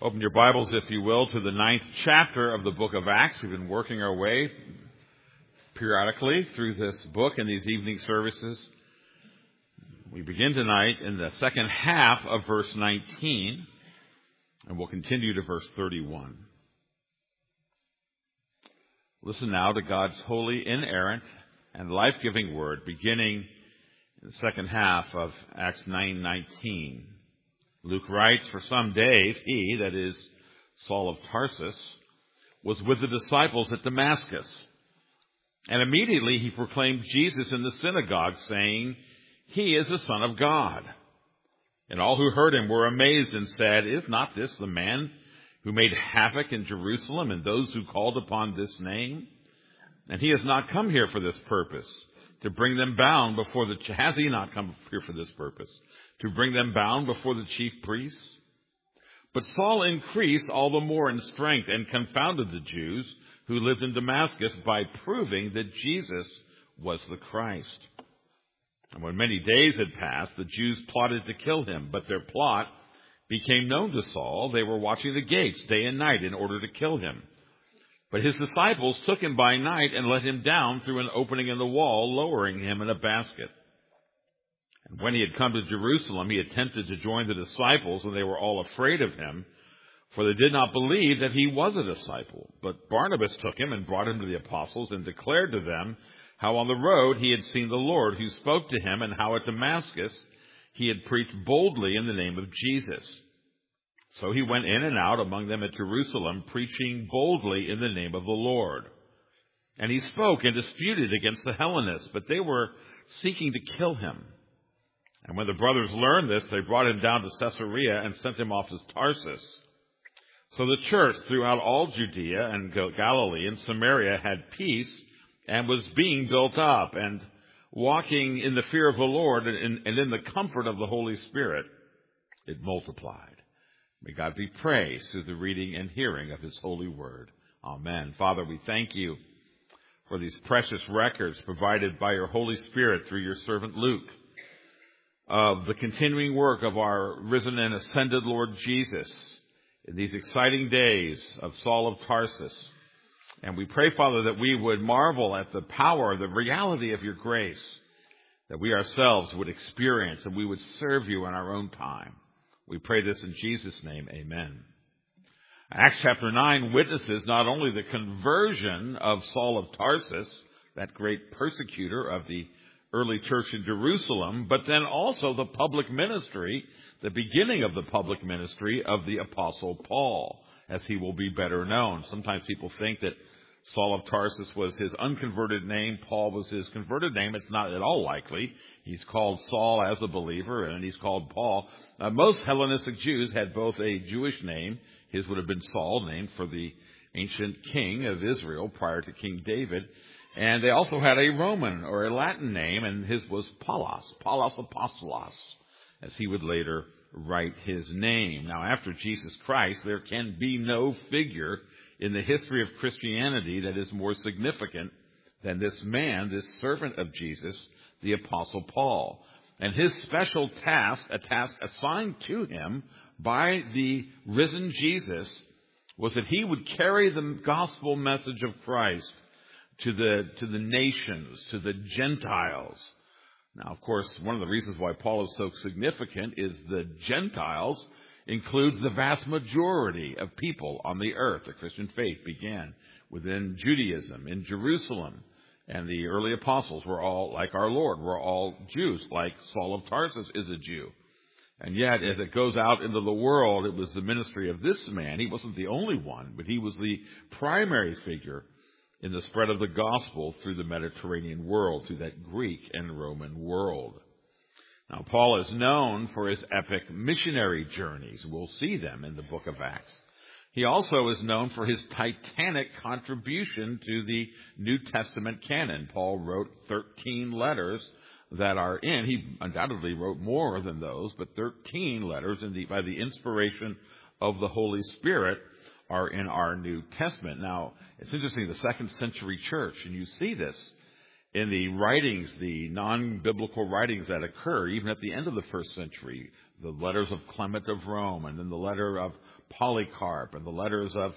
Open your Bibles, if you will, to the 9th chapter of the book of Acts. We've been working our way periodically through this book in these evening services. We begin tonight in the second half of verse 19, and we'll continue to verse 31. Listen now to God's holy, inerrant, and life-giving word, beginning in the second half of Acts 9:19. Luke writes, "For some days he," that is, Saul of Tarsus, "was with the disciples at Damascus. And immediately he proclaimed Jesus in the synagogue, saying, 'He is the Son of God.' And all who heard him were amazed and said, 'Is not this the man who made havoc in Jerusalem and those who called upon this name? And he has not come here for this purpose, to bring them bound before the... Has he not come here for this purpose? To bring them bound before the chief priests?' But Saul increased all the more in strength and confounded the Jews who lived in Damascus by proving that Jesus was the Christ. And when many days had passed, the Jews plotted to kill him, but their plot became known to Saul. They were watching the gates day and night in order to kill him. But his disciples took him by night and let him down through an opening in the wall, lowering him in a basket. And when he had come to Jerusalem, he attempted to join the disciples, and they were all afraid of him, for they did not believe that he was a disciple. But Barnabas took him and brought him to the apostles and declared to them how on the road he had seen the Lord, who spoke to him, and how at Damascus he had preached boldly in the name of Jesus. So he went in and out among them at Jerusalem, preaching boldly in the name of the Lord. And he spoke and disputed against the Hellenists, but they were seeking to kill him. And when the brothers learned this, they brought him down to Caesarea and sent him off to Tarsus. So the church throughout all Judea and Galilee and Samaria had peace and was being built up, and walking in the fear of the Lord and in the comfort of the Holy Spirit, it multiplied. May God be praised through the reading and hearing of his holy word. Amen. Father, we thank you for these precious records provided by your Holy Spirit through your servant Luke, of the continuing work of our risen and ascended Lord Jesus in these exciting days of Saul of Tarsus. And we pray, Father, that we would marvel at the power, the reality of your grace, that we ourselves would experience and we would serve you in our own time. We pray this in Jesus' name, amen. Acts chapter 9 witnesses not only the conversion of Saul of Tarsus, that great persecutor of the early church in Jerusalem, but then also the public ministry, the beginning of the public ministry of the Apostle Paul, as he will be better known. Sometimes people think that Saul of Tarsus was his unconverted name, Paul was his converted name. It's not at all likely. He's called Saul as a believer, and he's called Paul. Most Hellenistic Jews had both a Jewish name. His would have been Saul, named for the ancient king of Israel prior to King David. And they also had a Roman or a Latin name, and his was Paulos Apostolos, as he would later write his name. Now, after Jesus Christ, there can be no figure in the history of Christianity that is more significant than this man, this servant of Jesus, the Apostle Paul. And his special task, a task assigned to him by the risen Jesus, was that he would carry the gospel message of Christ to the nations, to the Gentiles. Now, of course, one of the reasons why Paul is so significant is the Gentiles includes the vast majority of people on the earth. The Christian faith began within Judaism in Jerusalem, and the early apostles were all, like our Lord, were all Jews, like Saul of Tarsus is a Jew. And yet, as it goes out into the world, it was the ministry of this man. He wasn't the only one, but he was the primary figure in the spread of the gospel through the Mediterranean world, through that Greek and Roman world. Now, Paul is known for his epic missionary journeys. We'll see them in the book of Acts. He also is known for his titanic contribution to the New Testament canon. Paul wrote 13 letters that are in. He undoubtedly wrote more than those, but 13 letters by the inspiration of the Holy Spirit are in our New Testament. Now, it's interesting, the second century church, and you see this in the writings, the non-biblical writings that occur, even at the end of the first century, the letters of Clement of Rome, and then the letter of Polycarp, and the letters of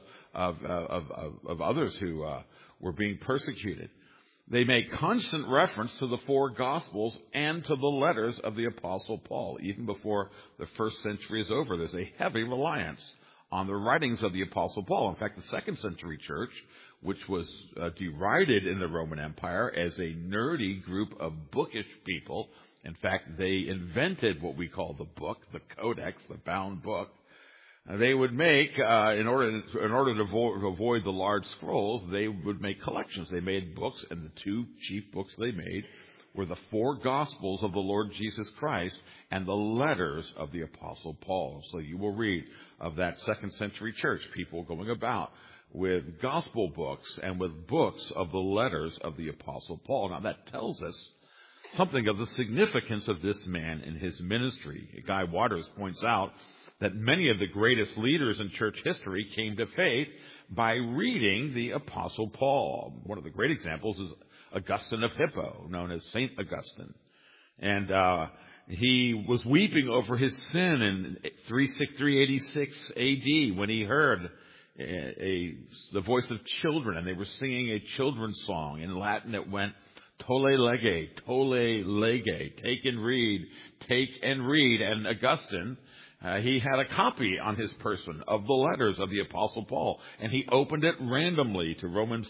others who were being persecuted. They make constant reference to the four Gospels and to the letters of the Apostle Paul. Even before the first century is over, there's a heavy reliance on the writings of the Apostle Paul. In fact, the second century church, which was derided in the Roman Empire as a nerdy group of bookish people, in fact, they invented what we call the book, the codex, the bound book. They would make, in order to avoid the large scrolls, they would make collections. They made books, and the two chief books they made were the four Gospels of the Lord Jesus Christ and the letters of the Apostle Paul. So you will read of that second century church, people going about with gospel books and with books of the letters of the Apostle Paul. Now that tells us something of the significance of this man in his ministry. Guy Waters points out that many of the greatest leaders in church history came to faith by reading the Apostle Paul. One of the great examples is Augustine of Hippo, known as Saint Augustine. And he was weeping over his sin in 386 AD when he heard the voice of children, and they were singing a children's song. In Latin it went, Tolle lege, take and read. And Augustine, he had a copy on his person of the letters of the Apostle Paul, and he opened it randomly to Romans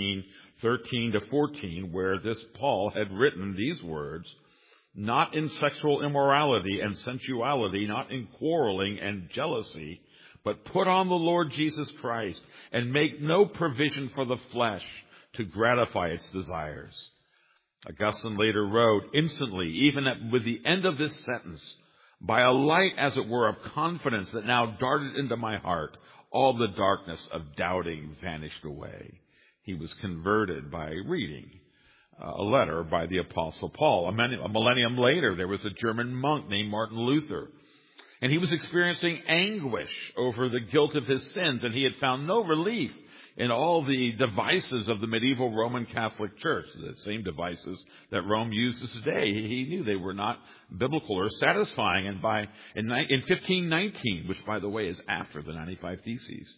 13 to 14, where this Paul had written these words, not in sexual immorality and sensuality, not in quarreling and jealousy, but put on the Lord Jesus Christ and make no provision for the flesh to gratify its desires. Augustine later wrote, instantly, even with the end of this sentence, by a light, as it were, of confidence that now darted into my heart, all the darkness of doubting vanished away. He was converted by reading a letter by the Apostle Paul. A millennium later, there was a German monk named Martin Luther, and he was experiencing anguish over the guilt of his sins, and he had found no relief in all the devices of the medieval Roman Catholic Church, the same devices that Rome uses today. He knew they were not biblical or satisfying. And in 1519, which by the way is after the 95 Theses,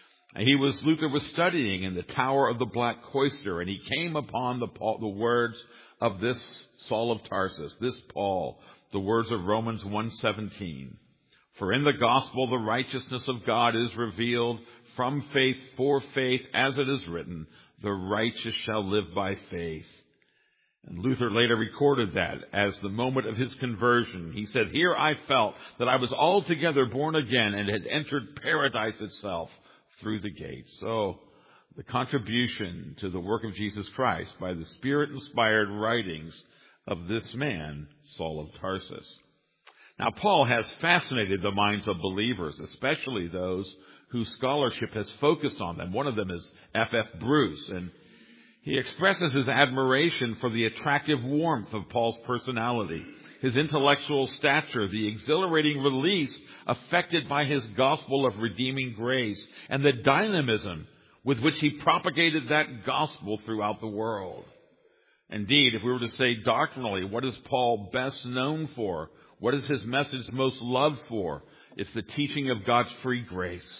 Luther was studying in the Tower of the Black Cloister, and he came upon the words of this Saul of Tarsus, this Paul, the words of Romans 1:17. For in the gospel the righteousness of God is revealed from faith for faith, as it is written, the righteous shall live by faith. And Luther later recorded that as the moment of his conversion. He said, here I felt that I was altogether born again and had entered paradise itself through the gates. So the contribution to the work of Jesus Christ by the Spirit-inspired writings of this man, Saul of Tarsus. Now, Paul has fascinated the minds of believers, especially those whose scholarship has focused on them. One of them is F.F. Bruce, and he expresses his admiration for the attractive warmth of Paul's personality, his intellectual stature, the exhilarating release affected by his gospel of redeeming grace, and the dynamism with which he propagated that gospel throughout the world. Indeed, if we were to say doctrinally, what is Paul best known for? What is his message most loved for? It's the teaching of God's free grace.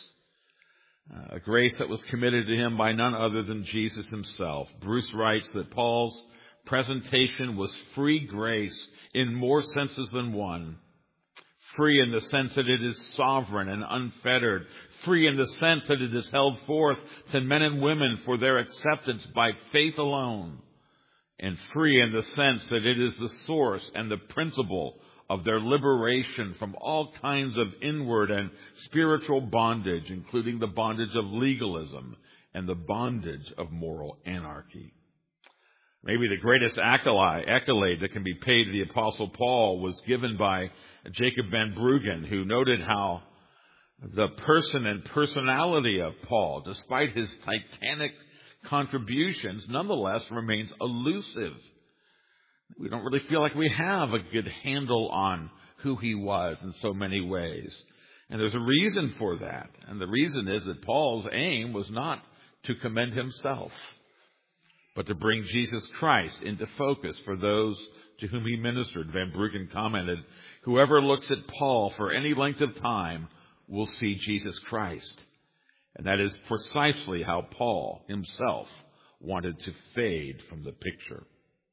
A grace that was committed to him by none other than Jesus himself. Bruce writes that Paul's presentation was free grace in more senses than one. Free in the sense that it is sovereign and unfettered. Free in the sense that it is held forth to men and women for their acceptance by faith alone. And free in the sense that it is the source and the principle of their liberation from all kinds of inward and spiritual bondage, including the bondage of legalism and the bondage of moral anarchy. Maybe the greatest accolade that can be paid to the Apostle Paul was given by Jacob Van Bruggen, who noted how the person and personality of Paul, despite his titanic contributions, nonetheless remains elusive. We don't really feel like we have a good handle on who he was in so many ways. And there's a reason for that. And the reason is that Paul's aim was not to commend himself, but to bring Jesus Christ into focus for those to whom he ministered. Van Bruggen commented, "Whoever looks at Paul for any length of time will see Jesus Christ." And that is precisely how Paul himself wanted to fade from the picture.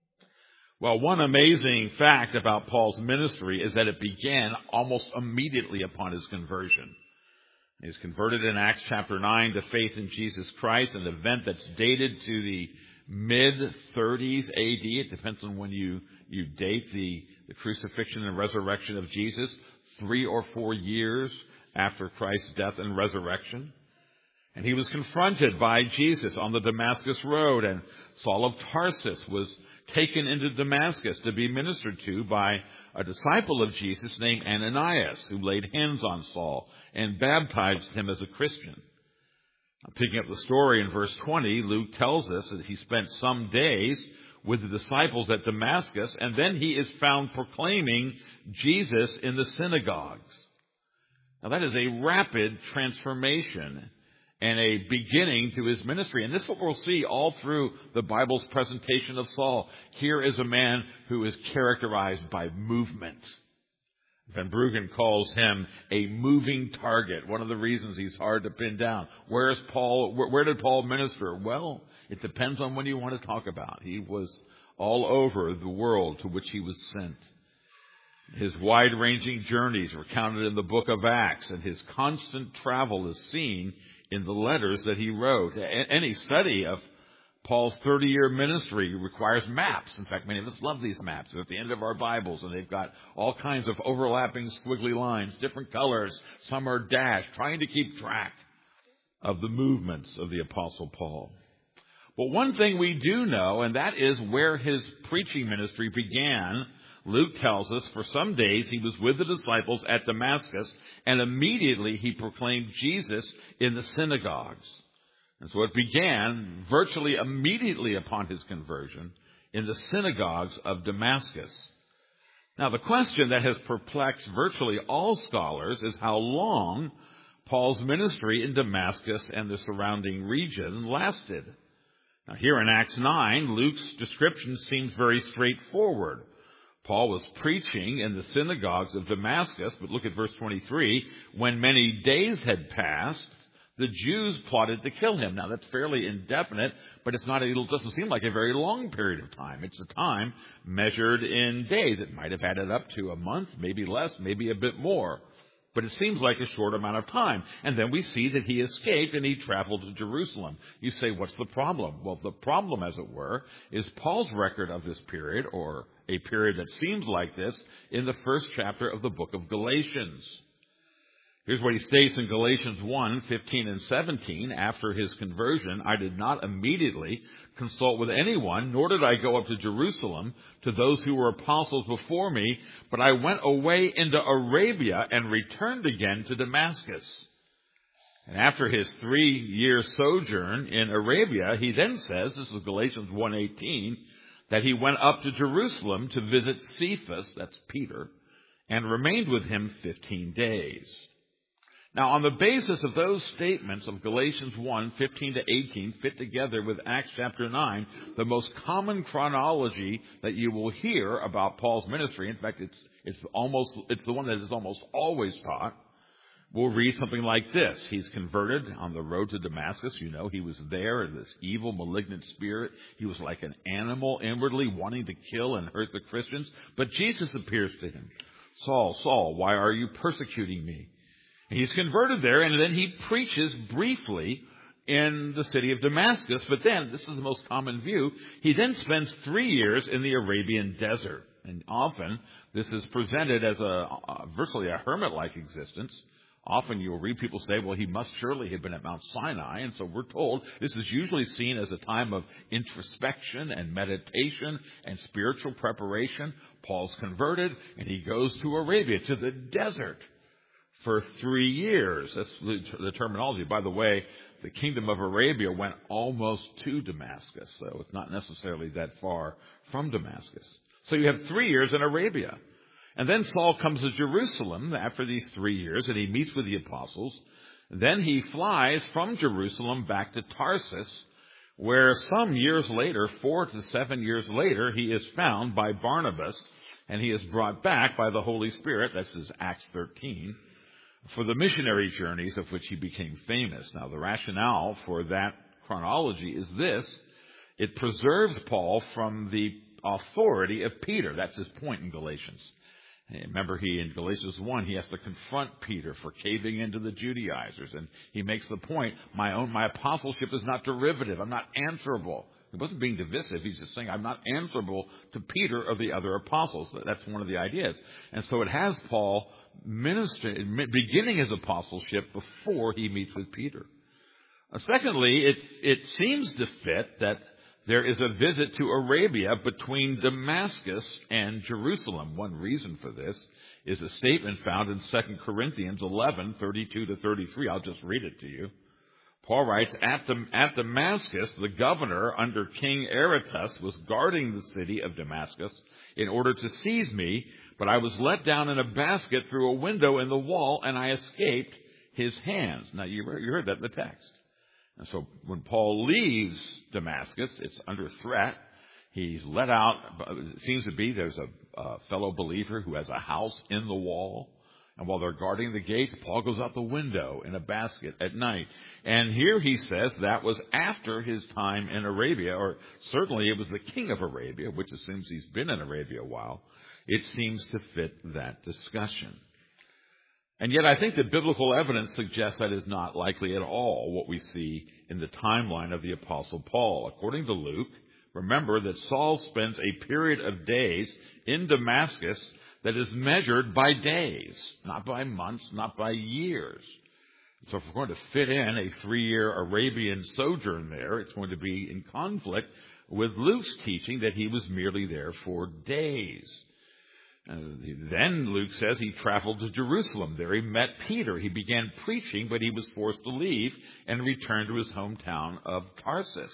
Well, one amazing fact about Paul's ministry is that it began almost immediately upon his conversion. He's converted in Acts chapter 9 to faith in Jesus Christ, an event that's dated to the mid-30s AD. It depends on when you date the crucifixion and resurrection of Jesus, 3 or 4 years after Christ's death and resurrection. And he was confronted by Jesus on the Damascus Road, and Saul of Tarsus was taken into Damascus to be ministered to by a disciple of Jesus named Ananias, who laid hands on Saul and baptized him as a Christian. Now, picking up the story in verse 20, Luke tells us that he spent some days with the disciples at Damascus, and then he is found proclaiming Jesus in the synagogues. Now, that is a rapid transformation and a beginning to his ministry. And this is what we'll see all through the Bible's presentation of Saul. Here is a man who is characterized by movement. Van Bruggen calls him a moving target. One of the reasons he's hard to pin down. Where did Paul minister? Well, it depends on when you want to talk about. He was all over the world to which he was sent. His wide-ranging journeys were counted in the book of Acts, and his constant travel is seen in the letters that he wrote. Any study of Paul's 30-year ministry requires maps. In fact, many of us love these maps. They're at the end of our Bibles, and they've got all kinds of overlapping squiggly lines, different colors. Some are dashed, trying to keep track of the movements of the Apostle Paul. But one thing we do know, and that is where his preaching ministry began. Luke tells us for some days he was with the disciples at Damascus, and immediately he proclaimed Jesus in the synagogues. And so it began virtually immediately upon his conversion in the synagogues of Damascus. Now, the question that has perplexed virtually all scholars is how long Paul's ministry in Damascus and the surrounding region lasted. Now, here in Acts 9, Luke's description seems very straightforward. Paul was preaching in the synagogues of Damascus, but look at verse 23. When many days had passed, the Jews plotted to kill him. Now, that's fairly indefinite, but it doesn't seem like a very long period of time. It's a time measured in days. It might have added up to a month, maybe less, maybe a bit more. But it seems like a short amount of time. And then we see that he escaped and he traveled to Jerusalem. You say, what's the problem? Well, the problem, as it were, is Paul's record of this period, or a period that seems like this, in the first chapter of the book of Galatians. Here's what he states in Galatians 1:15 and 17. After his conversion, I did not immediately consult with anyone, nor did I go up to Jerusalem to those who were apostles before me, but I went away into Arabia and returned again to Damascus. And after his 3-year sojourn in Arabia, he then says, this is Galatians 1:18, that he went up to Jerusalem to visit Cephas, that's Peter, and remained with him 15 days. Now, on the basis of those statements of Galatians 1:15 to 18 fit together with Acts chapter 9, the most common chronology that you will hear about Paul's ministry, in fact, it's the one that is almost always taught, we'll read something like this. He's converted on the road to Damascus. You know, he was there in this evil, malignant spirit. He was like an animal inwardly wanting to kill and hurt the Christians. But Jesus appears to him. Saul, Saul, why are you persecuting me? He's converted there, and then he preaches briefly in the city of Damascus. But then, this is the most common view, he then spends 3 years in the Arabian desert. And often, this is presented as virtually a hermit-like existence. Often you'll read people say, well, he must surely have been at Mount Sinai. And so we're told this is usually seen as a time of introspection and meditation and spiritual preparation. Paul's converted, and he goes to Arabia, to the desert, for 3 years. That's the terminology. By the way, the kingdom of Arabia went almost to Damascus, so it's not necessarily that far from Damascus. So you have 3 years in Arabia. And then Saul comes to Jerusalem after these 3 years, and he meets with the apostles. Then he flies from Jerusalem back to Tarsus, where some years later, 4 to 7 years later, he is found by Barnabas, and he is brought back by the Holy Spirit, that's his Acts 13, for the missionary journeys of which he became famous. Now, the rationale for that chronology is this: it preserves Paul from the authority of Peter. That's his point in Galatians. Remember, in Galatians 1, he has to confront Peter for caving into the Judaizers. And he makes the point, my apostleship is not derivative. I'm not answerable. He wasn't being divisive. He's just saying, I'm not answerable to Peter or the other apostles. That's one of the ideas. And so it has Paul beginning his apostleship before he meets with Peter. Secondly, it seems to fit that there is a visit to Arabia between Damascus and Jerusalem. One reason for this is a statement found in 2 Corinthians 11, 32 to 33. I'll just read it to you. Paul writes, At Damascus, the governor under King Aretas was guarding the city of Damascus in order to seize me, but I was let down in a basket through a window in the wall, and I escaped his hands. Now, you heard that in the text. And so when Paul leaves Damascus, it's under threat. He's let out. It seems to be there's a fellow believer who has a house in the wall. And while they're guarding the gates, Paul goes out the window in a basket at night. And here he says that was after his time in Arabia, or certainly it was the king of Arabia, which assumes he's been in Arabia a while. It seems to fit that discussion. And yet I think the biblical evidence suggests that is not likely at all what we see in the timeline of the Apostle Paul. According to Luke, remember that Saul spends a period of days in Damascus that is measured by days, not by months, not by years. So if we're going to fit in a 3-year Arabian sojourn there, it's going to be in conflict with Luke's teaching that he was merely there for days. Then Luke says he traveled to Jerusalem. There he met Peter. He began preaching, but he was forced to leave and return to his hometown of Tarsus.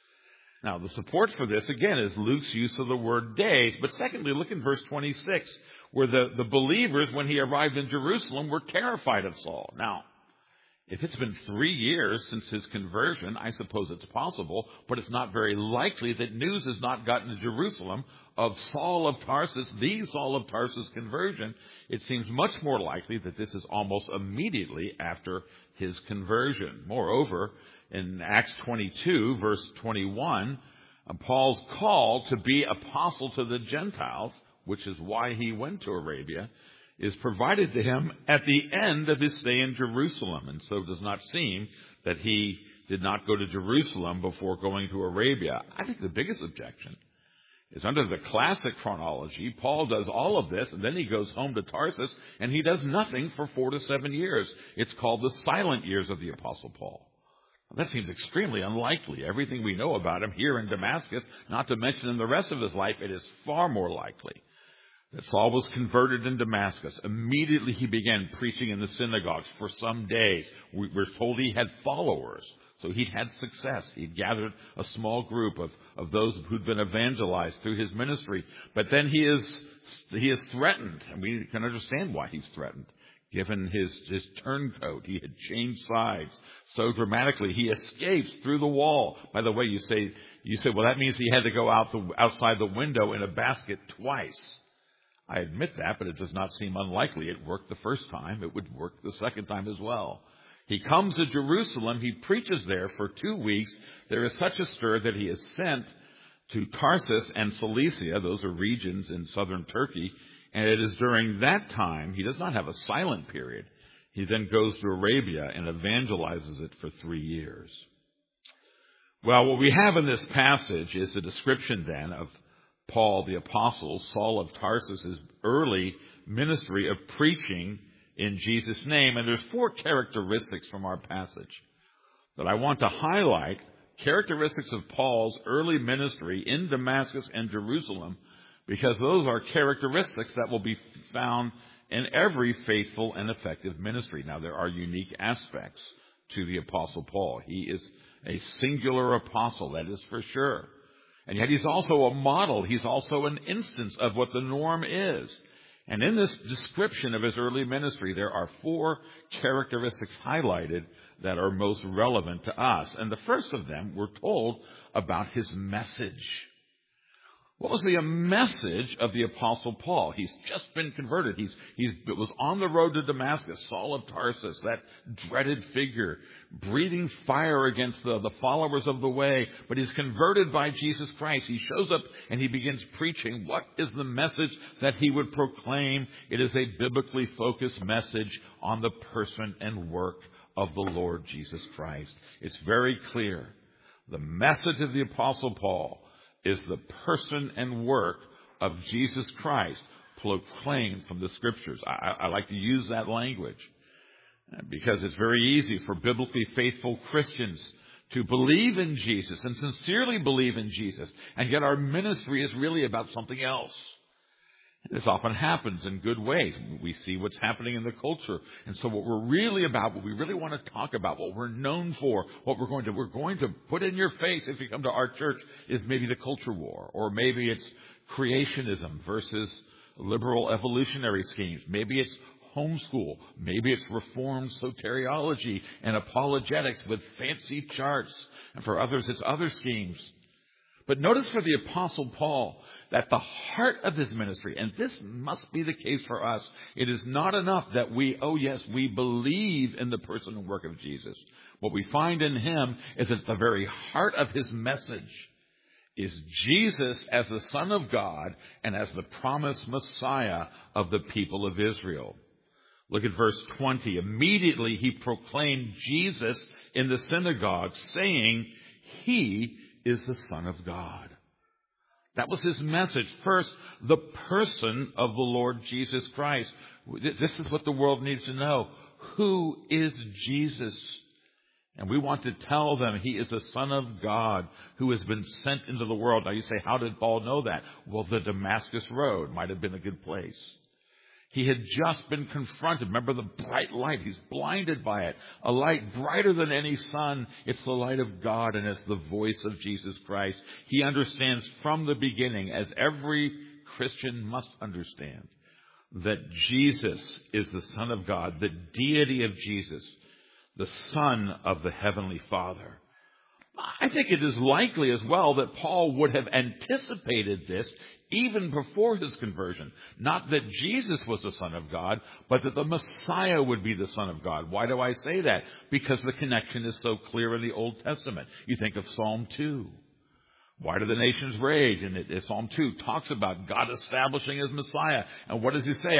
Now, the support for this, again, is Luke's use of the word days. But secondly, look in verse 26, where the believers, when he arrived in Jerusalem, were terrified of Saul. Now, if it's been 3 years since his conversion, I suppose it's possible, but it's not very likely that news has not gotten to Jerusalem of Saul of Tarsus, the Saul of Tarsus conversion. It seems much more likely that this is almost immediately after his conversion. Moreover, in Acts 22, verse 21, Paul's call to be apostle to the Gentiles, which is why he went to Arabia, is provided to him at the end of his stay in Jerusalem. And so it does not seem that he did not go to Jerusalem before going to Arabia. I think the biggest objection is under the classic chronology, Paul does all of this, and then he goes home to Tarsus, and he does nothing for 4 to 7 years. It's called the silent years of the Apostle Paul. That seems extremely unlikely. Everything we know about him here in Damascus, not to mention in the rest of his life, it is far more likely that Saul was converted in Damascus. Immediately he began preaching in the synagogues for some days. We're told he had followers, so he'd had success. He'd gathered a small group of those who'd been evangelized through his ministry. But then he is threatened, and we can understand why he's threatened. Given his turncoat, he had changed sides so dramatically. He escapes through the wall. By the way, you say, well, that means he had to go outside the window in a basket twice. I admit that, but it does not seem unlikely. It worked the first time. It would work the second time as well. He comes to Jerusalem. He preaches there for 2 weeks. There is such a stir that he is sent to Tarsus and Cilicia. Those are regions in southern Turkey. And it is during that time, he does not have a silent period. He then goes to Arabia and evangelizes it for 3 years. Well, what we have in this passage is a description then of Paul the Apostle, Saul of Tarsus' early ministry of preaching in Jesus' name. And there's 4 characteristics from our passage that I want to highlight, characteristics of Paul's early ministry in Damascus and Jerusalem, because those are characteristics that will be found in every faithful and effective ministry. Now, there are unique aspects to the Apostle Paul. He is a singular apostle, that is for sure. And yet he's also a model. He's also an instance of what the norm is. And in this description of his early ministry, there are 4 characteristics highlighted that are most relevant to us. And the first of them, we're told about his message. What was the message of the Apostle Paul? He's just been converted. He was on the road to Damascus, Saul of Tarsus, that dreaded figure, breathing fire against the followers of the way. But he's converted by Jesus Christ. He shows up and he begins preaching. What is the message that he would proclaim? It is a biblically focused message on the person and work of the Lord Jesus Christ. It's very clear. The message of the Apostle Paul is the person and work of Jesus Christ proclaimed from the Scriptures. I like to use that language because it's very easy for biblically faithful Christians to believe in Jesus and sincerely believe in Jesus, and yet our ministry is really about something else. This often happens in good ways. We see what's happening in the culture. And so what we're really about, what we really want to talk about, what we're known for, what we're going to put in your face if you come to our church is maybe the culture war, or maybe it's creationism versus liberal evolutionary schemes. Maybe it's homeschool. Maybe it's reformed soteriology and apologetics with fancy charts. And for others, it's other schemes. But notice for the Apostle Paul that the heart of his ministry, and this must be the case for us, it is not enough that we believe in the person and work of Jesus. What we find in him is at the very heart of his message is Jesus as the Son of God and as the promised Messiah of the people of Israel. Look at verse 20. Immediately he proclaimed Jesus in the synagogue, saying, "He is the Son of God." That was his message. First, the person of the Lord Jesus Christ. This is what the world needs to know. Who is Jesus? And we want to tell them he is the Son of God who has been sent into the world. Now you say, how did Paul know that? Well, the Damascus Road might have been a good place. He had just been confronted. Remember the bright light. He's blinded by it. A light brighter than any sun. It's the light of God, and it's the voice of Jesus Christ. He understands from the beginning, as every Christian must understand, that Jesus is the Son of God, the deity of Jesus, the Son of the Heavenly Father. I think it is likely as well that Paul would have anticipated this even before his conversion. Not that Jesus was the Son of God, but that the Messiah would be the Son of God. Why do I say that? Because the connection is so clear in the Old Testament. You think of Psalm 2. Why do the nations rage? And Psalm 2 talks about God establishing his Messiah. And what does he say?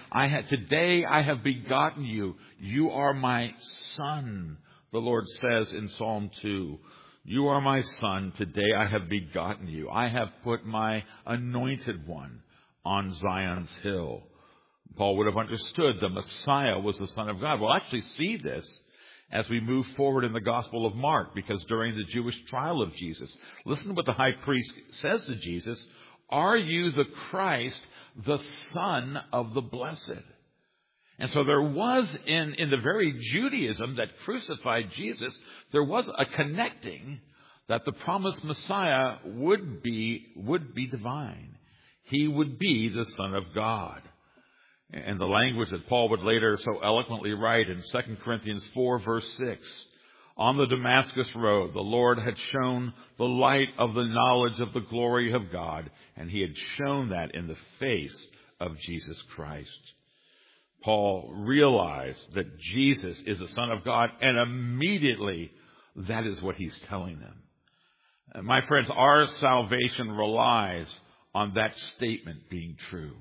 Today I have begotten you. You are my son. The Lord says in Psalm 2, "You are my son. Today I have begotten you. I have put my anointed one on Zion's hill." Paul would have understood the Messiah was the Son of God. We'll actually see this as we move forward in the Gospel of Mark, because during the Jewish trial of Jesus, listen to what the high priest says to Jesus. "Are you the Christ, the Son of the Blessed?" And so there was in the very Judaism that crucified Jesus, there was a connecting that the promised Messiah would be divine. He would be the Son of God. And the language that Paul would later so eloquently write in 2 Corinthians 4, verse 6, "On the Damascus road, the Lord had shown the light of the knowledge of the glory of God, and he had shown that in the face of Jesus Christ." Paul realized that Jesus is the Son of God, and immediately that is what he's telling them. My friends, our salvation relies on that statement being true.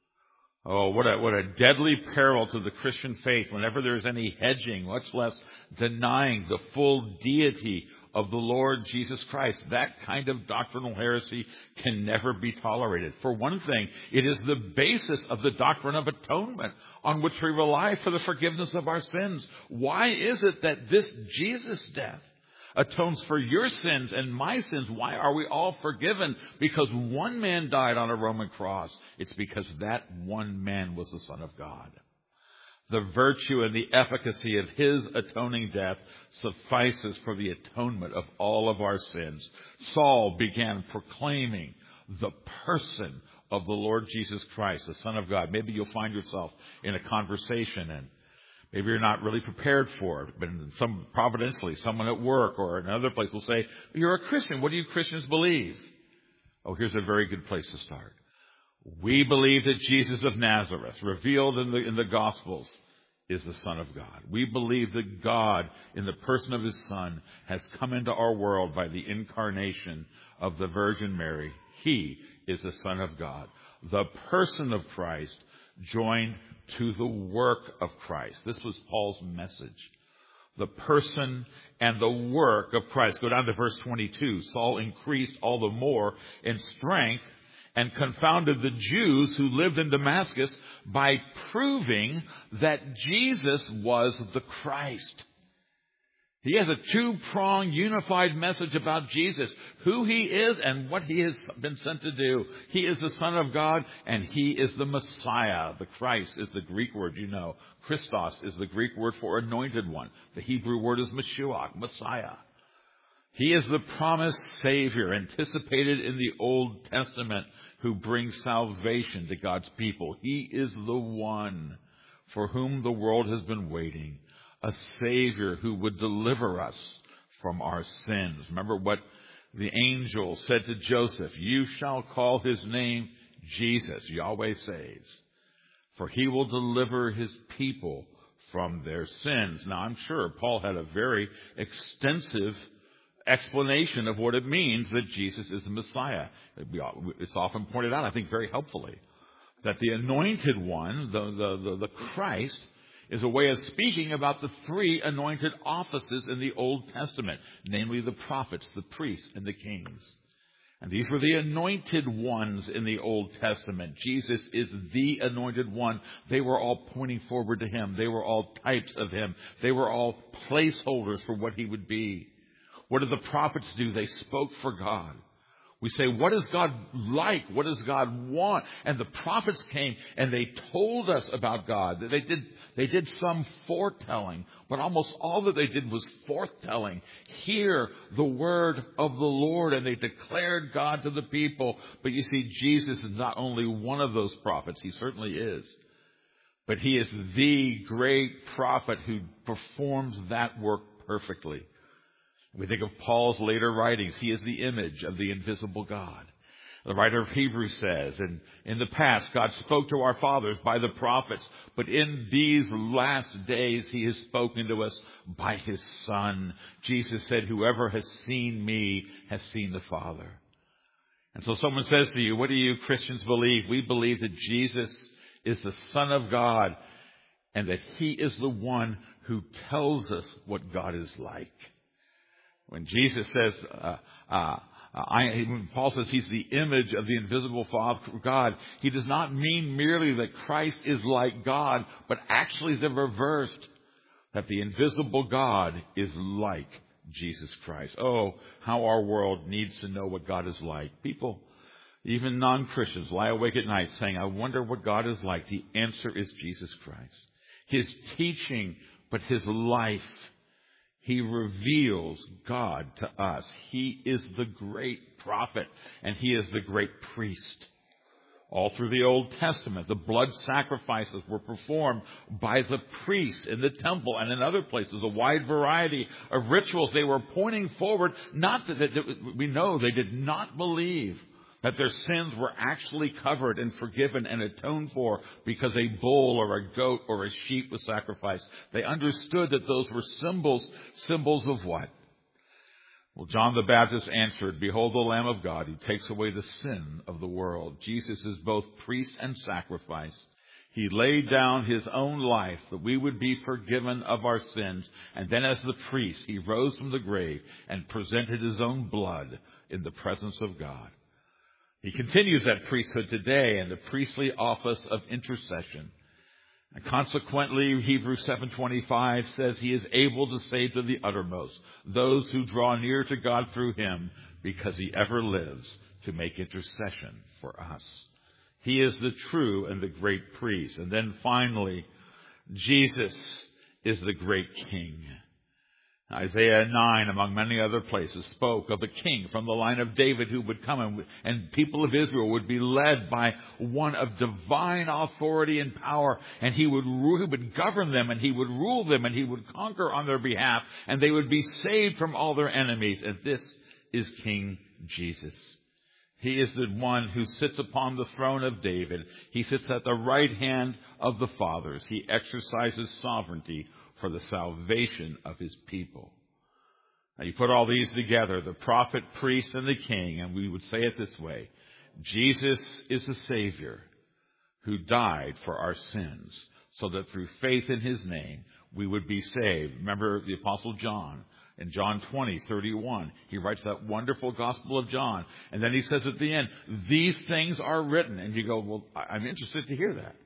Oh, what a deadly peril to the Christian faith whenever there is any hedging, much less denying the full deity of the Lord Jesus Christ. That kind of doctrinal heresy can never be tolerated. For one thing, it is the basis of the doctrine of atonement on which we rely for the forgiveness of our sins. Why is it that this Jesus death atones for your sins and my sins? Why are we all forgiven? Because one man died on a Roman cross. It's because that one man was the Son of God. The virtue and the efficacy of his atoning death suffices for the atonement of all of our sins. Saul began proclaiming the person of the Lord Jesus Christ, the Son of God. Maybe you'll find yourself in a conversation and maybe you're not really prepared for it, but providentially, someone at work or in another place will say, "You're a Christian. What do you Christians believe?" Oh, here's a very good place to start. We believe that Jesus of Nazareth, revealed in the Gospels, is the Son of God. We believe that God, in the person of His Son, has come into our world by the incarnation of the Virgin Mary. He is the Son of God. The person of Christ joined to the work of Christ. This was Paul's message. The person and the work of Christ. Go down to verse 22. Saul increased all the more in strength and confounded the Jews who lived in Damascus by proving that Jesus was the Christ. He has a two-pronged, unified message about Jesus, who He is and what He has been sent to do. He is the Son of God, and He is the Messiah. The Christ is the Greek word, you know. Christos is the Greek word for anointed one. The Hebrew word is Mashiach, Messiah. He is the promised Savior, anticipated in the Old Testament, who brings salvation to God's people. He is the one for whom the world has been waiting. A Savior who would deliver us from our sins. Remember what the angel said to Joseph, "You shall call His name Jesus," Yahweh saves, "for He will deliver His people from their sins." Now, I'm sure Paul had a very extensive explanation of what it means that Jesus is the Messiah. It's often pointed out, I think very helpfully, that the anointed one, the Christ, is a way of speaking about the three anointed offices in the Old Testament, namely the prophets, the priests, and the kings. And these were the anointed ones in the Old Testament. Jesus is the anointed one. They were all pointing forward to Him. They were all types of Him. They were all placeholders for what He would be. What did the prophets do? They spoke for God. We say, what is God like? What does God want? And the prophets came and they told us about God. They did some foretelling, but almost all that they did was forthtelling. Hear the word of the Lord, and they declared God to the people. But you see, Jesus is not only one of those prophets. He certainly is. But He is the great prophet who performs that work perfectly. We think of Paul's later writings. He is the image of the invisible God. The writer of Hebrews says, and in the past, God spoke to our fathers by the prophets, but in these last days, He has spoken to us by His Son. Jesus said, "Whoever has seen me has seen the Father." And so someone says to you, "What do you Christians believe?" We believe that Jesus is the Son of God and that He is the one who tells us what God is like. When Jesus says, when Paul says He's the image of the invisible Father God, he does not mean merely that Christ is like God, but actually the reverse, that the invisible God is like Jesus Christ. Oh, how our world needs to know what God is like. People, even non-Christians, lie awake at night saying, "I wonder what God is like." The answer is Jesus Christ. His teaching, but His life. He reveals God to us. He is the great prophet, and He is the great priest. All through the Old Testament, the blood sacrifices were performed by the priests in the temple and in other places, a wide variety of rituals. They were pointing forward, not that we know they did not believe that their sins were actually covered and forgiven and atoned for because a bull or a goat or a sheep was sacrificed. They understood that those were symbols of what? Well, John the Baptist answered, "Behold the Lamb of God who takes away the sin of the world." Jesus is both priest and sacrifice. He laid down His own life that we would be forgiven of our sins. And then as the priest, He rose from the grave and presented His own blood in the presence of God. He continues that priesthood today in the priestly office of intercession. And consequently, Hebrews 7:25 says He is able to save to the uttermost those who draw near to God through Him, because He ever lives to make intercession for us. He is the true and the great priest. And then finally, Jesus is the great King. Isaiah 9, among many other places, spoke of a king from the line of David who would come, and people of Israel would be led by one of divine authority and power, and he would govern them, and he would rule them, and he would conquer on their behalf, and they would be saved from all their enemies. And this is King Jesus. He is the one who sits upon the throne of David. He sits at the right hand of the fathers. He exercises sovereignty for the salvation of his people. Now you put all these together, the prophet, priest, and the king, and we would say it this way: Jesus is the Savior who died for our sins, so that through faith in his name we would be saved. Remember the Apostle John. In John 20:31, he writes that wonderful Gospel of John. And then he says at the end, these things are written. And you go, well, I'm interested to hear that.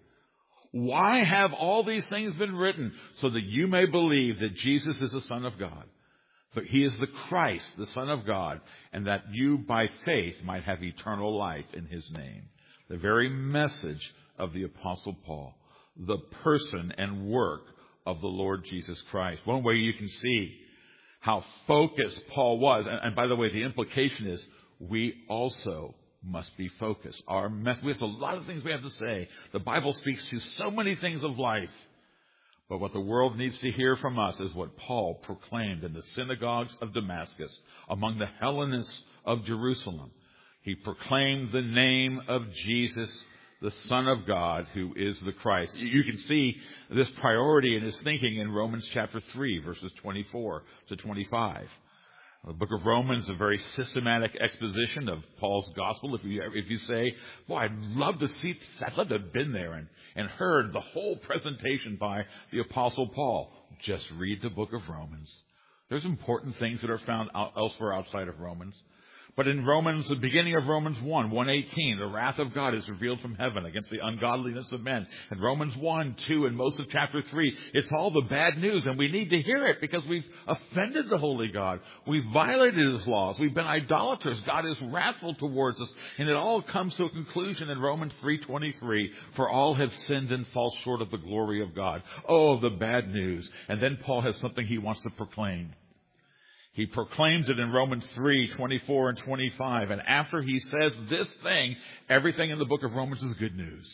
Why have all these things been written? So that you may believe that Jesus is the Son of God. But he is the Christ, the Son of God, and that you by faith might have eternal life in his name. The very message of the Apostle Paul, the person and work of the Lord Jesus Christ. One way you can see how focused Paul was, and by the way, the implication is we also must be focused. We have a lot of things we have to say. The Bible speaks to so many things of life. But what the world needs to hear from us is what Paul proclaimed in the synagogues of Damascus, among the Hellenists of Jerusalem. He proclaimed the name of Jesus, the Son of God, who is the Christ. You can see this priority in his thinking in Romans chapter 3, verses 24 to 25. The book of Romans is a very systematic exposition of Paul's gospel. If you say, boy, I'd love to have been there and heard the whole presentation by the Apostle Paul, just read the book of Romans. There's important things that are found elsewhere outside of Romans. But in Romans, the beginning of Romans 1:18, the wrath of God is revealed from heaven against the ungodliness of men. And Romans 1, 2, and most of chapter 3, it's all the bad news, and we need to hear it because we've offended the holy God. We've violated his laws. We've been idolaters. God is wrathful towards us. And it all comes to a conclusion in Romans 3:23, for all have sinned and fall short of the glory of God. Oh, the bad news. And then Paul has something he wants to proclaim. He proclaims it in Romans 3:24 and 25. And after he says this thing, everything in the book of Romans is good news.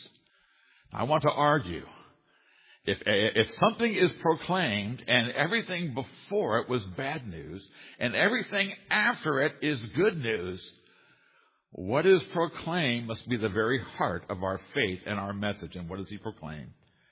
I want to argue, if something is proclaimed and everything before it was bad news and everything after it is good news, what is proclaimed must be the very heart of our faith and our message. And what does he proclaim?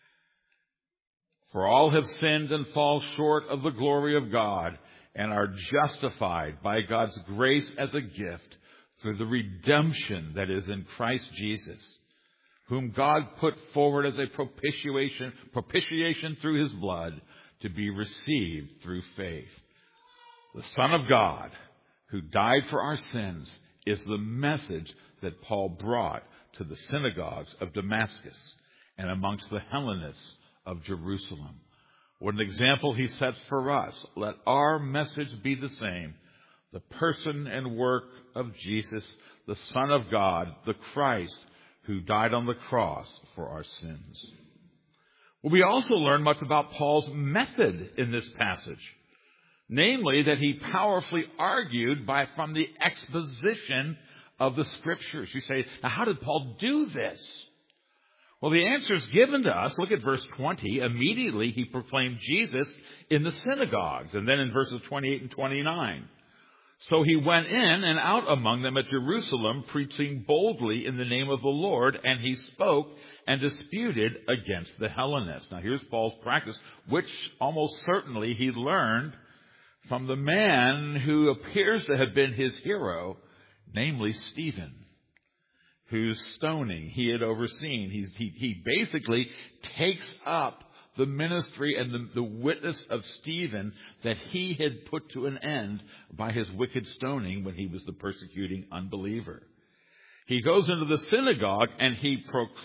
For all have sinned and fall short of the glory of God, and are justified by God's grace as a gift through the redemption that is in Christ Jesus, whom God put forward as a propitiation through his blood to be received through faith. The Son of God, who died for our sins, is the message that Paul brought to the synagogues of Damascus and amongst the Hellenists of Jerusalem. What an example he sets for us. Let our message be the same. The person and work of Jesus, the Son of God, the Christ, who died on the cross for our sins. Well, we also learn much about Paul's method in this passage. Namely, that he powerfully argued from the exposition of the Scriptures. You say, now how did Paul do this? Well, the answer is given to us. Look at verse 20. Immediately he proclaimed Jesus in the synagogues. And then in verses 28 and 29. So he went in and out among them at Jerusalem, preaching boldly in the name of the Lord, and he spoke and disputed against the Hellenists. Now here's Paul's practice, which almost certainly he learned from the man who appears to have been his hero, namely Stephen, whose stoning he had overseen. He basically takes up the ministry and the witness of Stephen that he had put to an end by his wicked stoning when he was the persecuting unbeliever. He goes into the synagogue and he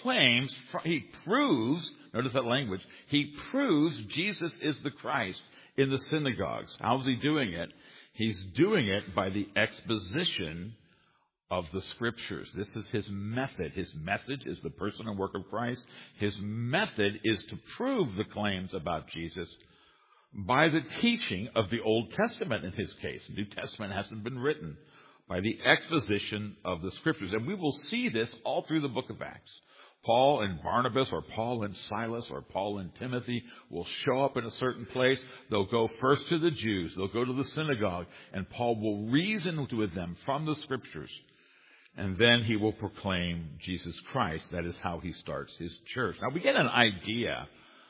proves, notice that language, he proves Jesus is the Christ in the synagogues. How's he doing it? He's doing it by the exposition of the Scriptures. This is his method. His message is the person and work of Christ. His method is to prove the claims about Jesus by the teaching of the Old Testament in his case. The New Testament hasn't been written. By the exposition of the Scriptures. And we will see this all through the book of Acts. Paul and Barnabas, or Paul and Silas, or Paul and Timothy will show up in a certain place. They'll go first to the Jews. They'll go to the synagogue. And Paul will reason with them from the Scriptures. And then he will proclaim Jesus Christ. That is how he starts his church. Now we get an idea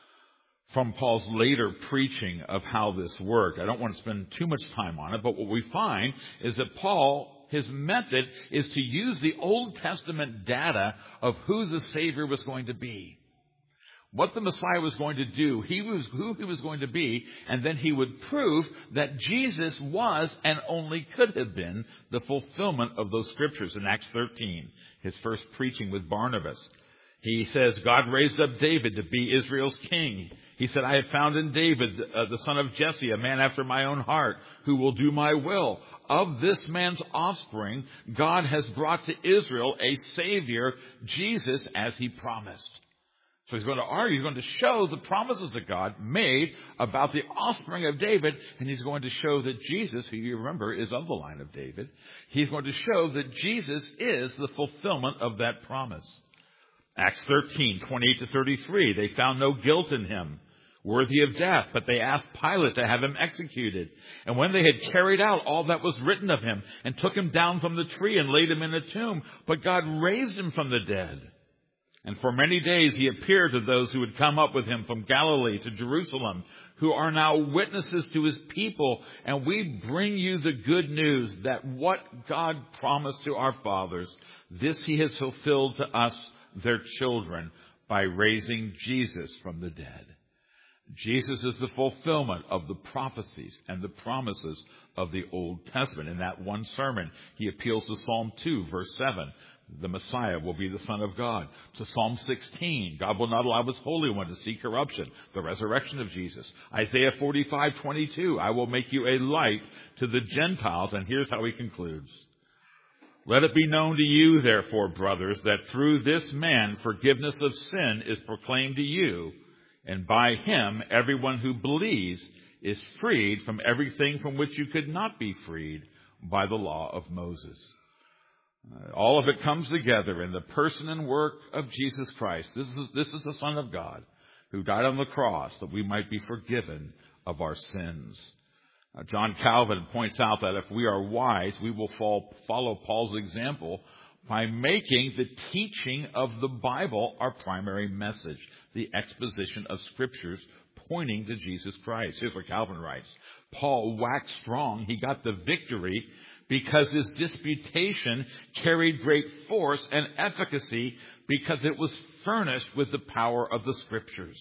from Paul's later preaching of how this worked. I don't want to spend too much time on it, but what we find is that Paul, his method is to use the Old Testament data of who the Savior was going to be, what the Messiah was going to do, who he was going to be, and then he would prove that Jesus was and only could have been the fulfillment of those Scriptures. In Acts 13, his first preaching with Barnabas, he says, God raised up David to be Israel's king. He said, I have found in David, the son of Jesse, a man after my own heart, who will do my will. Of this man's offspring, God has brought to Israel a Savior, Jesus, as he promised. So he's going to argue, he's going to show the promises that God made about the offspring of David, and he's going to show that Jesus, who you remember is of the line of David, he's going to show that Jesus is the fulfillment of that promise. Acts 13, 28 to 33, they found no guilt in him, worthy of death, but they asked Pilate to have him executed. And when they had carried out all that was written of him, and took him down from the tree and laid him in a tomb, but God raised him from the dead. And for many days he appeared to those who had come up with him from Galilee to Jerusalem, who are now witnesses to his people. And we bring you the good news that what God promised to our fathers, this he has fulfilled to us, their children, by raising Jesus from the dead. Jesus is the fulfillment of the prophecies and the promises of the Old Testament. In that one sermon, he appeals to Psalm 2, verse 7. The Messiah will be the Son of God. To Psalm 16, God will not allow his Holy One to see corruption, the resurrection of Jesus. Isaiah 45:22, I will make you a light to the Gentiles. And here's how he concludes. Let it be known to you, therefore, brothers, that through this man forgiveness of sin is proclaimed to you, and by him everyone who believes is freed from everything from which you could not be freed by the law of Moses. All of it comes together in the person and work of Jesus Christ. This is the Son of God who died on the cross that we might be forgiven of our sins. John Calvin points out that if we are wise, we will follow Paul's example by making the teaching of the Bible our primary message, the exposition of Scriptures pointing to Jesus Christ. Here's what Calvin writes. Paul waxed strong. He got the victory because his disputation carried great force and efficacy because it was furnished with the power of the Scriptures.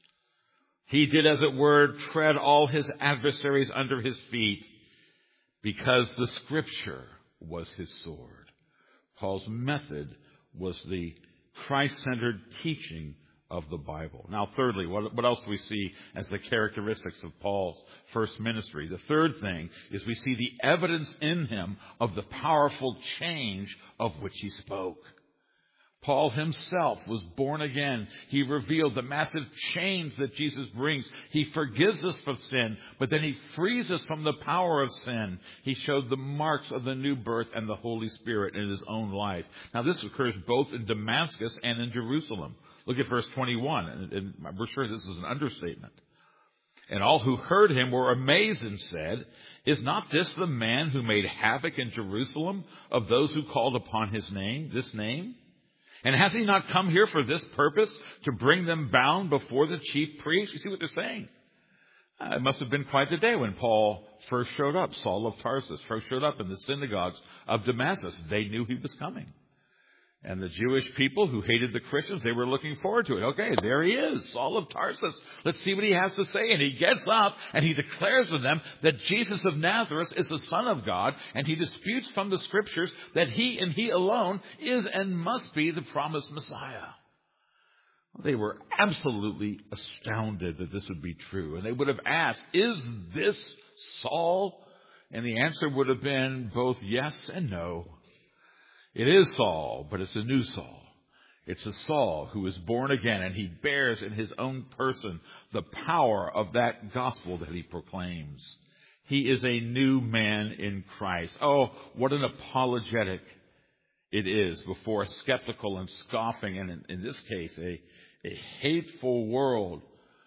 He did, as it were, tread all his adversaries under his feet because the Scripture was his sword. Paul's method was the Christ-centered teaching of the Bible. Now, thirdly, what else do we see as the characteristics of Paul's first ministry? The third thing is we see the evidence in him of the powerful change of which he spoke. Paul himself was born again. He revealed the massive change that Jesus brings. He forgives us from sin, but then he frees us from the power of sin. He showed the marks of the new birth and the Holy Spirit in his own life. Now, this occurs both in Damascus and in Jerusalem. Look at verse 21, and we're sure this is an understatement. And all who heard him were amazed and said, is not this the man who made havoc in Jerusalem of those who called upon his name, this name? And has he not come here for this purpose, to bring them bound before the chief priests? You see what they're saying? It must have been quite the day when Paul first showed up. Saul of Tarsus first showed up in the synagogues of Damascus. They knew he was coming. And the Jewish people who hated the Christians, they were looking forward to it. Okay, there he is, Saul of Tarsus. Let's see what he has to say. And he gets up and he declares to them that Jesus of Nazareth is the Son of God. And he disputes from the Scriptures that he and he alone is and must be the promised Messiah. They were absolutely astounded that this would be true. And they would have asked, is this Saul? And the answer would have been both yes and no. It is Saul, but it's a new Saul. It's a Saul who is born again, and he bears in his own person the power of that gospel that he proclaims. He is a new man in Christ. Oh, what an apologetic it is before a skeptical and scoffing, and in this case, a hateful world,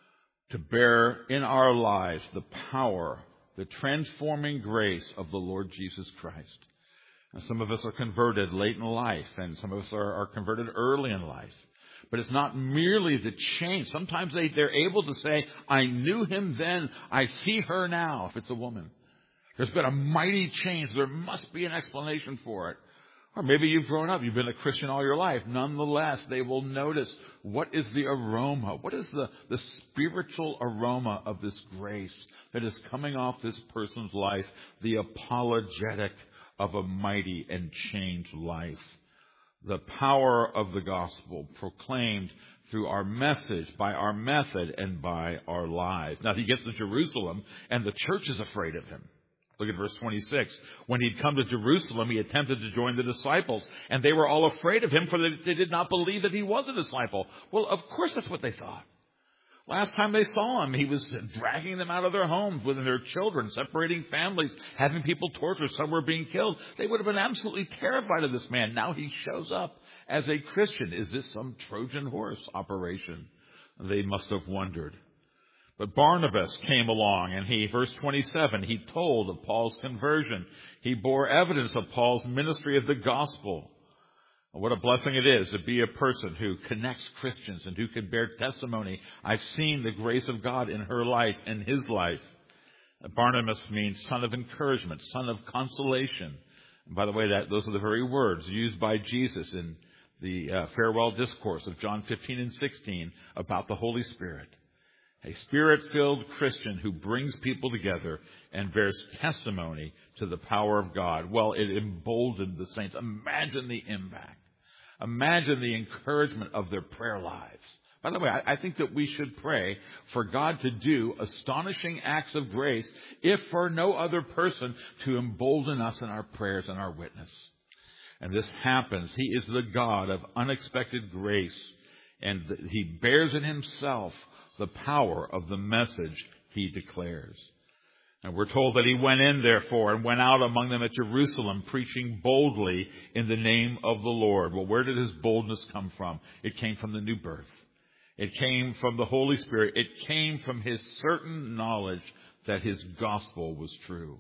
to bear in our lives the power, the transforming grace of the Lord Jesus Christ. And some of us are converted late in life, and some of us are converted early in life. But it's not merely the change. Sometimes they're able to say, I knew him then, I see her now, if it's a woman. There's been a mighty change. There must be an explanation for it. Or maybe you've grown up, you've been a Christian all your life. Nonetheless, they will notice, what is the aroma? What is the spiritual aroma of this grace that is coming off this person's life? The apologetic of a mighty and changed life. The power of the gospel proclaimed through our message, by our method, and by our lives. Now he gets to Jerusalem, and the church is afraid of him. Look at verse 26. When he'd come to Jerusalem, he attempted to join the disciples, and they were all afraid of him, for they did not believe that he was a disciple. Well, of course that's what they thought. Last time they saw him, he was dragging them out of their homes with their children, separating families, having people tortured. Some were being killed. They would have been absolutely terrified of this man. Now he shows up as a Christian. Is this some Trojan horse operation? They must have wondered. But Barnabas came along, and verse 27, he told of Paul's conversion. He bore evidence of Paul's ministry of the gospel. What a blessing it is to be a person who connects Christians and who can bear testimony. I've seen the grace of God in her life and his life. Barnabas means son of encouragement, son of consolation. And by the way, those are the very words used by Jesus in the farewell discourse of John 15 and 16 about the Holy Spirit. A Spirit-filled Christian who brings people together and bears testimony to the power of God. Well, it emboldened the saints. Imagine the impact. Imagine the encouragement of their prayer lives. By the way, I think that we should pray for God to do astonishing acts of grace, if for no other person, to embolden us in our prayers and our witness. And this happens. He is the God of unexpected grace, and he bears in himself the power of the message he declares. And we're told that he went in, therefore, and went out among them at Jerusalem, preaching boldly in the name of the Lord. Well, where did his boldness come from? It came from the new birth. It came from the Holy Spirit. It came from his certain knowledge that his gospel was true.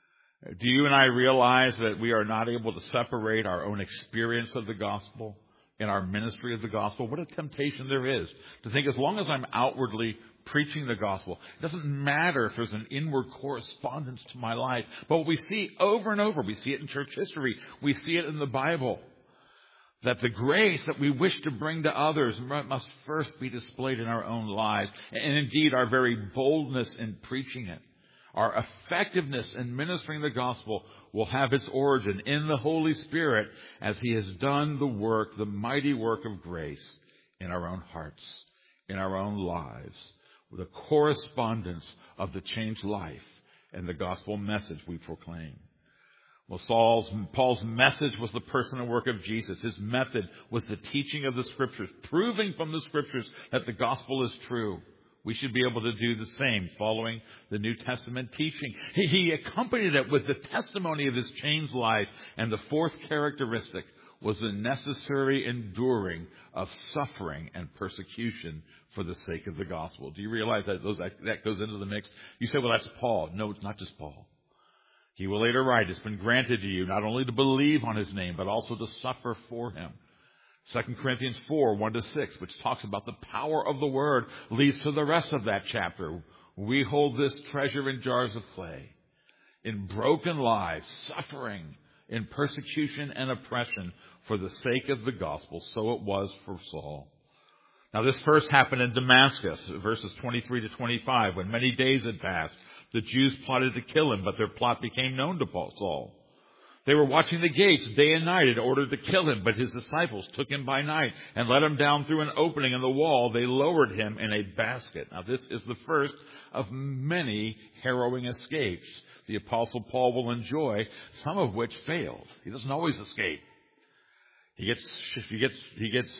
Do you and I realize that we are not able to separate our own experience of the gospel in our ministry of the gospel? What a temptation there is to think, as long as I'm outwardly preaching the gospel, it doesn't matter if there's an inward correspondence to my life. But what we see over and over, we see it in church history, we see it in the Bible, that the grace that we wish to bring to others must first be displayed in our own lives, and indeed our very boldness in preaching it. Our effectiveness in ministering the gospel will have its origin in the Holy Spirit as he has done the work, the mighty work of grace in our own hearts, in our own lives, with a correspondence of the changed life and the gospel message we proclaim. Well, Paul's message was the person and work of Jesus. His method was the teaching of the Scriptures, proving from the Scriptures that the gospel is true. We should be able to do the same, following the New Testament teaching. He accompanied it with the testimony of his changed life. And the fourth characteristic was the necessary enduring of suffering and persecution for the sake of the gospel. Do you realize that that goes into the mix? You say, well, that's Paul. No, it's not just Paul. He will later write, it's been granted to you not only to believe on his name, but also to suffer for him. 2 Corinthians 4, 1-6, which talks about the power of the word, leads to the rest of that chapter. We hold this treasure in jars of clay, in broken lives, suffering, in persecution and oppression for the sake of the gospel. So it was for Saul. Now this first happened in Damascus, verses 23-25, when many days had passed. The Jews plotted to kill him, but their plot became known to Saul. They were watching the gates day and night in order to kill him, but his disciples took him by night and let him down through an opening in the wall. They lowered him in a basket. Now, this is the first of many harrowing escapes the Apostle Paul will enjoy, some of which failed. He doesn't always escape. He gets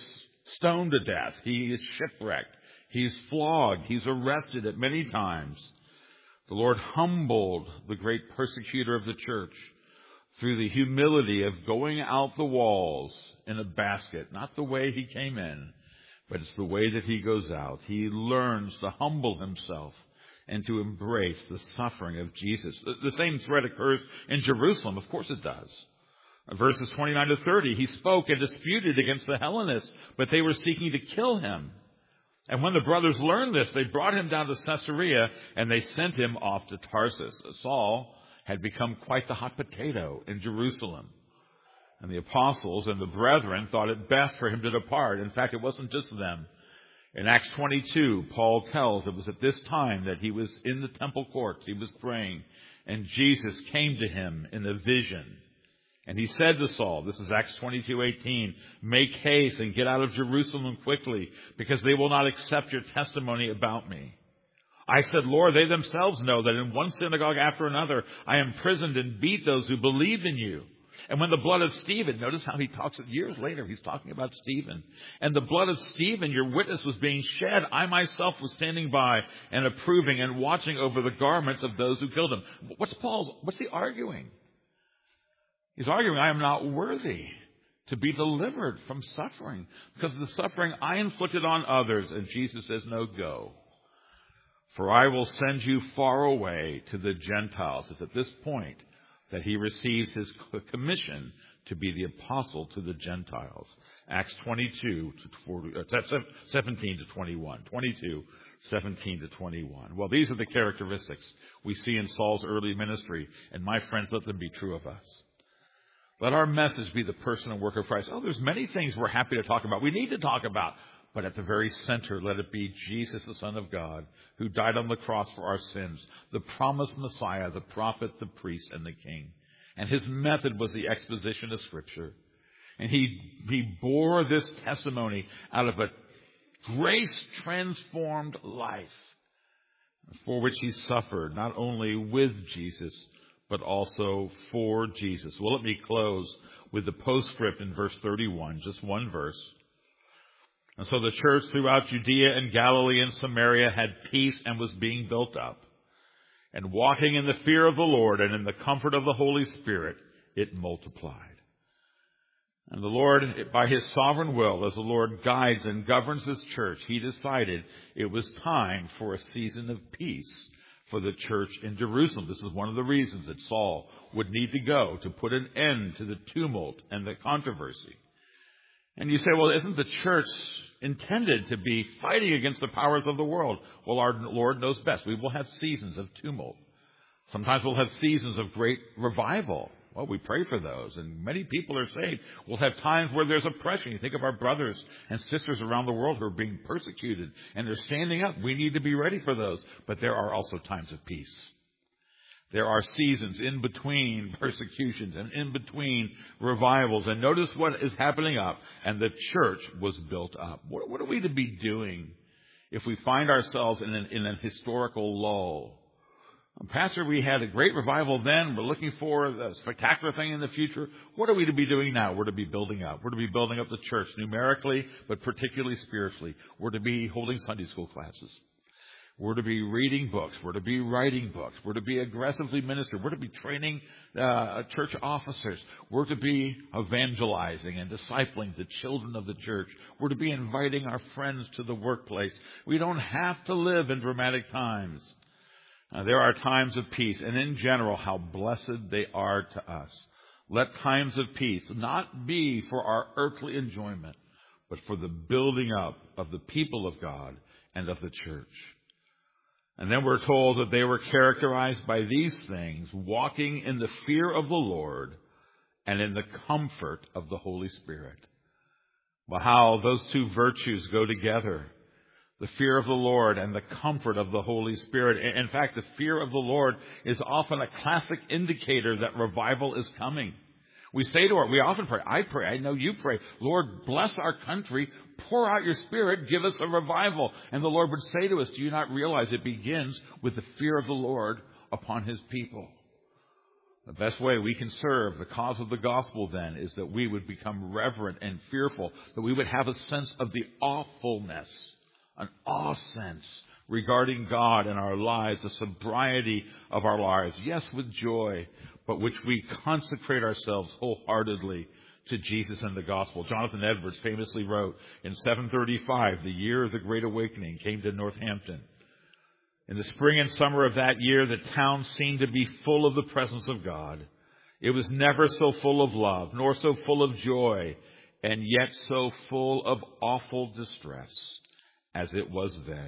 stoned to death. He is shipwrecked. He's flogged. He's arrested at many times. The Lord humbled the great persecutor of the church through the humility of going out the walls in a basket. Not the way he came in, but it's the way that he goes out. He learns to humble himself and to embrace the suffering of Jesus. The same thread occurs in Jerusalem. Of course it does. Verses 29 to 30, he spoke and disputed against the Hellenists, but they were seeking to kill him. And when the brothers learned this, they brought him down to Caesarea, and they sent him off to Tarsus. Saul had become quite the hot potato in Jerusalem. And the apostles and the brethren thought it best for him to depart. In fact, it wasn't just them. In Acts 22, Paul tells it was at this time that he was in the temple courts. He was praying, and Jesus came to him in a vision. And he said to Saul, this is Acts 22:18, make haste and get out of Jerusalem quickly, because they will not accept your testimony about me. I said, Lord, they themselves know that in one synagogue after another I imprisoned and beat those who believed in you. And when the blood of Stephen, notice how he talks years later, he's talking about Stephen. And the blood of Stephen, your witness, was being shed. I myself was standing by and approving and watching over the garments of those who killed him. What's he arguing? He's arguing, I am not worthy to be delivered from suffering because of the suffering I inflicted on others. And Jesus says, no, go. For I will send you far away to the Gentiles. It's at this point that he receives his commission to be the apostle to the Gentiles. Acts 22 to 17 to 21. 22, 17 to 21. Well, these are the characteristics we see in Saul's early ministry. And my friends, let them be true of us. Let our message be the person and work of Christ. Oh, there's many things we're happy to talk about. We need to talk about. But at the very center, let it be Jesus, the Son of God, who died on the cross for our sins, the promised Messiah, the prophet, the priest, and the king. And his method was the exposition of Scripture. And he bore this testimony out of a grace-transformed life for which he suffered, not only with Jesus, but also for Jesus. Well, let me close with the postscript in verse 31, just one verse. And so the church throughout Judea and Galilee and Samaria had peace and was being built up. And walking in the fear of the Lord and in the comfort of the Holy Spirit, it multiplied. And the Lord, by his sovereign will, as the Lord guides and governs this church, he decided it was time for a season of peace for the church in Jerusalem. This is one of the reasons that Saul would need to go to put an end to the tumult and the controversy. And you say, well, isn't the church intended to be fighting against the powers of the world? Well, our Lord knows best. We will have seasons of tumult. Sometimes we'll have seasons of great revival. Well, we pray for those, and many people are saved. We'll have times where there's oppression. You think of our brothers and sisters around the world who are being persecuted, and they're standing up. We need to be ready for those. But there are also times of peace. There are seasons in between persecutions and in between revivals. And notice what is happening up. And the church was built up. What are we to be doing if we find ourselves in an historical lull? Pastor, we had a great revival then. We're looking for a spectacular thing in the future. What are we to be doing now? We're to be building up. We're to be building up the church numerically, but particularly spiritually. We're to be holding Sunday school classes. We're to be reading books. We're to be writing books. We're to be aggressively ministering. We're to be training church officers. We're to be evangelizing and discipling the children of the church. We're to be inviting our friends to the workplace. We don't have to live in dramatic times. There are times of peace, and in general, how blessed they are to us. Let times of peace not be for our earthly enjoyment, but for the building up of the people of God and of the church. And then we're told that they were characterized by these things, walking in the fear of the Lord and in the comfort of the Holy Spirit. Well, how those two virtues go together. The fear of the Lord and the comfort of the Holy Spirit. In fact, the fear of the Lord is often a classic indicator that revival is coming. We often pray, I pray, I know you pray, Lord, bless our country, pour out your Spirit, give us a revival. And the Lord would say to us, do you not realize it begins with the fear of the Lord upon his people? The best way we can serve the cause of the gospel then is that we would become reverent and fearful, that we would have a sense of the awfulness, an awe sense regarding God and our lives, the sobriety of our lives, yes, with joy, but which we consecrate ourselves wholeheartedly to Jesus and the gospel. Jonathan Edwards famously wrote, in 735, the year of the Great Awakening came to Northampton. In the spring and summer of that year, the town seemed to be full of the presence of God. It was never so full of love, nor so full of joy, and yet so full of awful distress as it was then.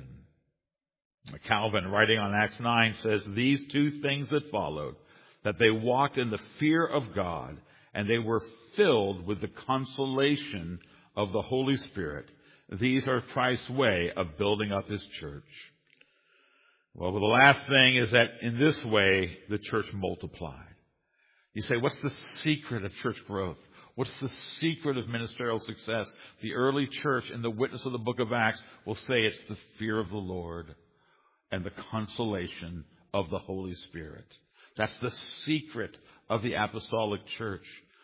Calvin, writing on Acts 9, says, these two things that followed, that they walked in the fear of God, and they were filled with the consolation of the Holy Spirit. These are Christ's way of building up His church. Well, the last thing is that in this way, the church multiplied. You say, what's the secret of church growth? What's the secret of ministerial success? The early church in the witness of the book of Acts will say it's the fear of the Lord and the consolation of the Holy Spirit. That's the secret of the apostolic church.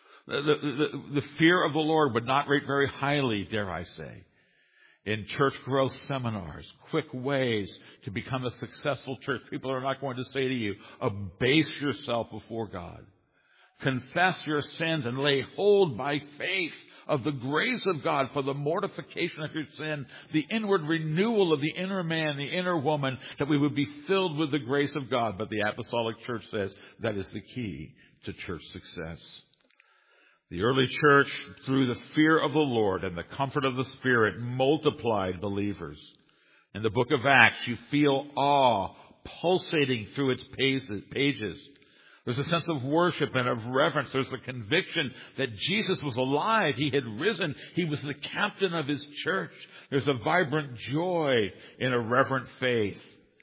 The fear of the Lord would not rate very highly, dare I say, in church growth seminars, quick ways to become a successful church. People are not going to say to you, abase yourself before God. Confess your sins and lay hold by faith of the grace of God for the mortification of your sin, the inward renewal of the inner man, the inner woman, that we would be filled with the grace of God. But the apostolic church says that is the key to church success. The early church, through the fear of the Lord and the comfort of the Spirit, multiplied believers. In the book of Acts, you feel awe pulsating through its pages. There's a sense of worship and of reverence. There's a conviction that Jesus was alive. He had risen. He was the captain of His church. There's a vibrant joy in a reverent faith.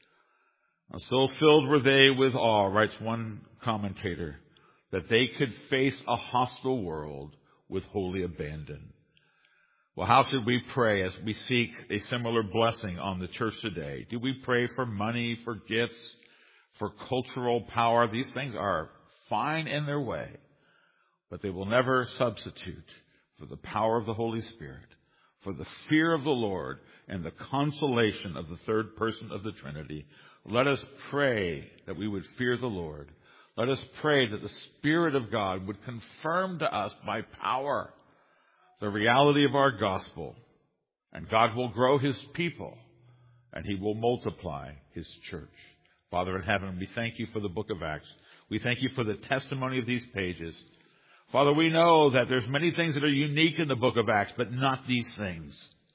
So filled were they with awe, writes one commentator, that they could face a hostile world with holy abandon. Well, how should we pray as we seek a similar blessing on the church today? Do we pray for money, for gifts, for cultural power? These things are fine in their way, but they will never substitute for the power of the Holy Spirit, for the fear of the Lord, and the consolation of the third person of the Trinity. Let us pray that we would fear the Lord. Let us pray that the Spirit of God would confirm to us by power the reality of our gospel. And God will grow His people, and He will multiply His church. Father in heaven, we thank You for the book of Acts. We thank You for the testimony of these pages. Father, we know that there's many things that are unique in the book of Acts, but not these things.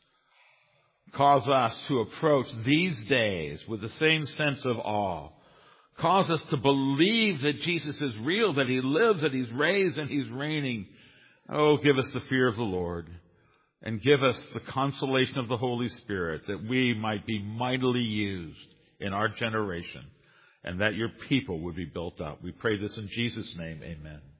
Cause us to approach these days with the same sense of awe. Cause us to believe that Jesus is real, that He lives, that He's raised, and He's reigning. Oh, give us the fear of the Lord, and give us the consolation of the Holy Spirit, that we might be mightily used in our generation, and that Your people would be built up. We pray this in Jesus' name. Amen.